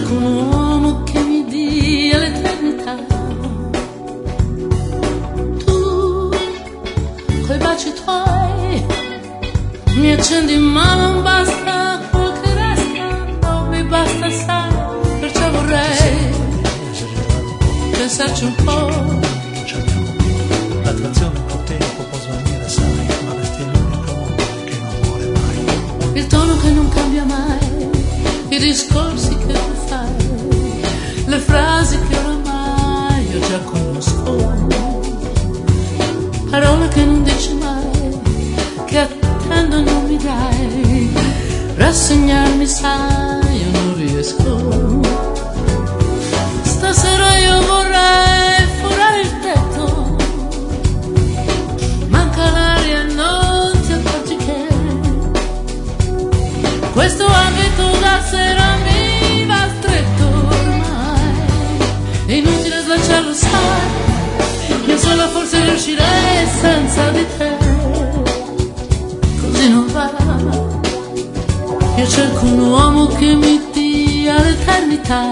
cerco un uomo che mi dia l'eternità. Tu, coi baci tuoi, mi accendi ma non basta quel che resta, non mi basta sai, perciò vorrei pensarci un po'. L'attrazione col tempo può svanire sai, ma resti l'unico amore che non muore mai. Il tono che non cambia mai, i discorsi che tu fai, le frasi che oramai io già conosco, parole che non dici mai, che attendo non mi dai, rassegnarmi sai, io non riesco. Stasera io vorrei forare il petto, manca l'aria e non ti accorgi che questo abito da sera mi va stretto ormai, è inutile slacciarlo sai, io sola forse riuscirei senza di te, così non va. Io cerco un uomo che mi dia l'eternità.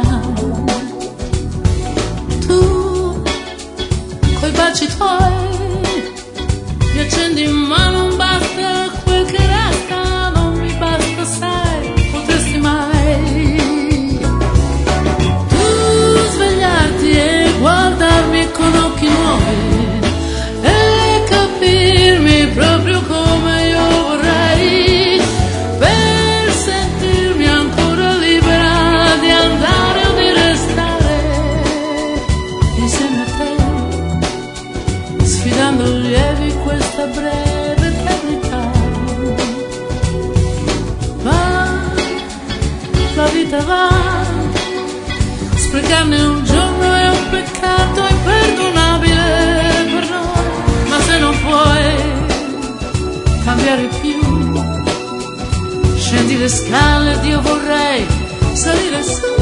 Tu, coi baci tuoi, mi accendi ma non basta quel che resta, non mi basta sai, potresti mai tu svegliarti e guardarmi con occhi nuovi e capirmi proprio come io vorrei, per sentirmi ancora libera di andare o di restare insieme a te, sfidando lievi questa breve eternità. Va, la vita va, sprecarne un giorno è un peccato imperdonabile per noi, ma se non puoi cambiare più, scendi le scale ed io vorrei salire su.